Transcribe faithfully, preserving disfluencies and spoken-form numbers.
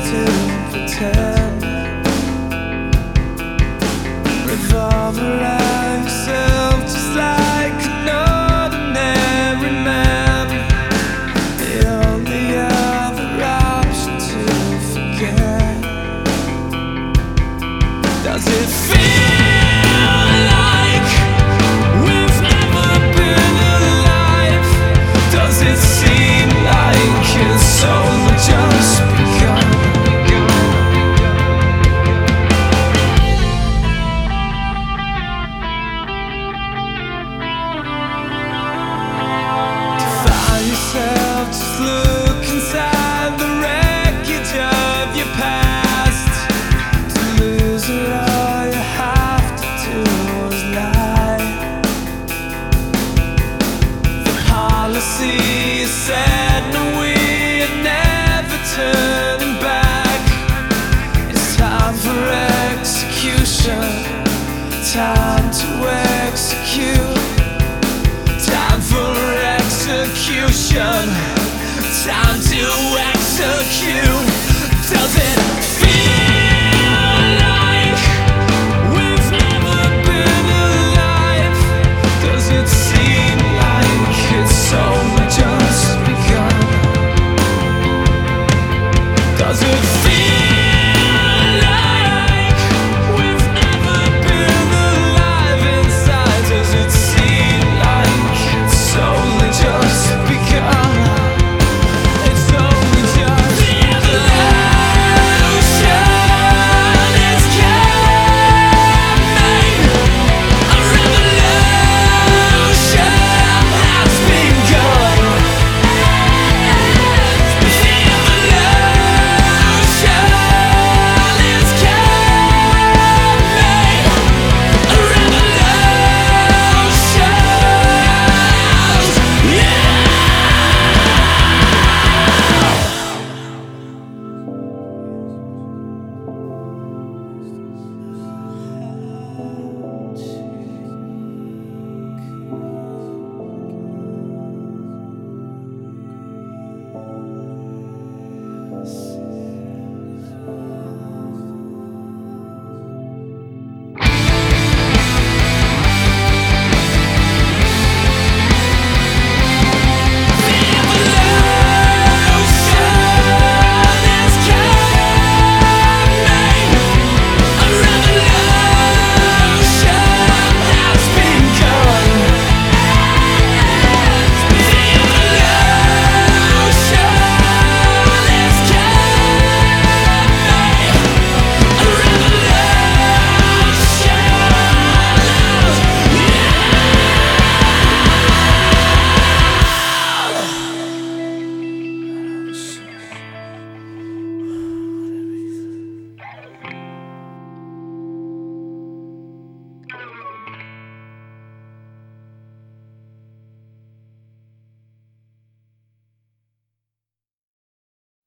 to pretend. Revolve around yourself just like an ordinary man. The only other option to forget. Does it feel like we've never been alive? Does it seem like it's only just begun? Just look inside the wreckage of your past. To lose it all you have to do is lie. The policy is set and we're never turning back. It's time for execution, time to execute. Time for execution, time to execute. Does it feel like we've never been alive? Does it seem like it's only just begun? Does it feel